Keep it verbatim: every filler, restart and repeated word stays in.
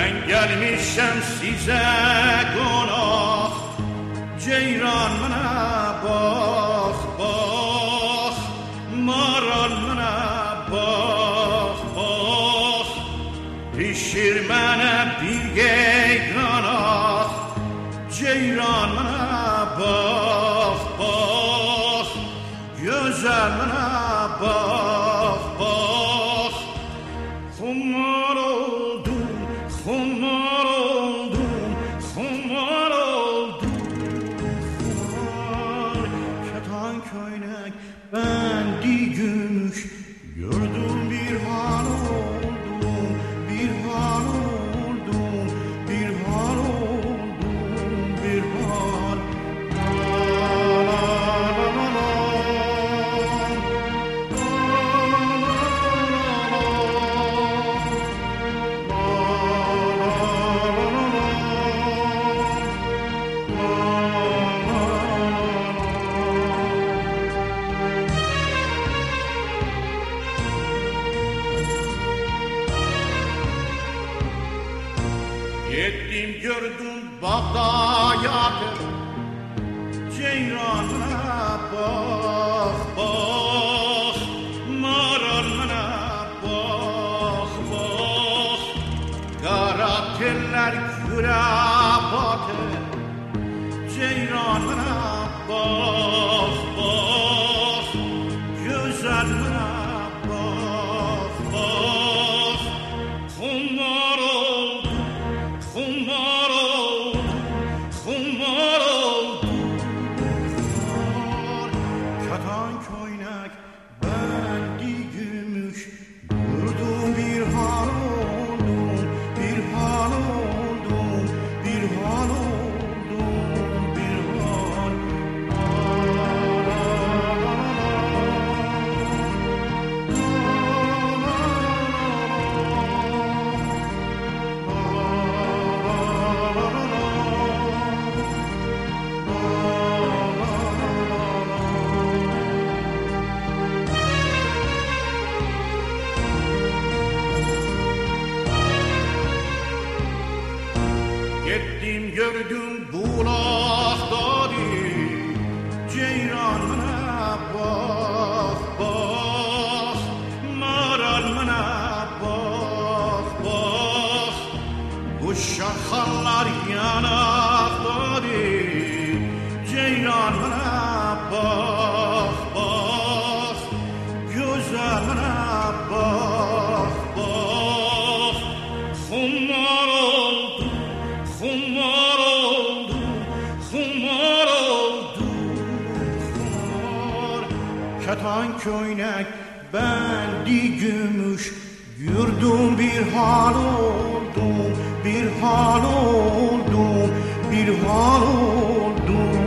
Ben gelmişim size konak, ceyran bana bak bak, maral bana bak bak, pişir bana bir geyranak, ceyran bana bak bak, güzel bana bak bak. Kumar oldum, kumar oldum, kumar oldum, kumar. Keten köynek bendi gümüş, gördüm bir hal oldum, bir hal oldum, bir hal oldum, bir hal. Gittim gördüm Bağda yakın, ceyranına bak bak, maralına bak bak, kara teller küre batır, ceyranına bak bak, güzeline bak bak. Kumar oldum, kumar oldum, kumar oldum, kumar. Keten köynek bendi gümüş, gördüm bir hal oldum, bir hal oldum, bir hal oldum, bir hal. Gittim gördüm bulakları, ceyranına bak bak, maralına bak bak, bu şahallar yanakları, ceyranına bak bak, güzeline bak bak. Kumar oldum, kumar oldum, kumar oldum, kumar. Keten köynek bendi gümüş, gördüm bir hal oldum, bir hal oldum, bir hal oldum.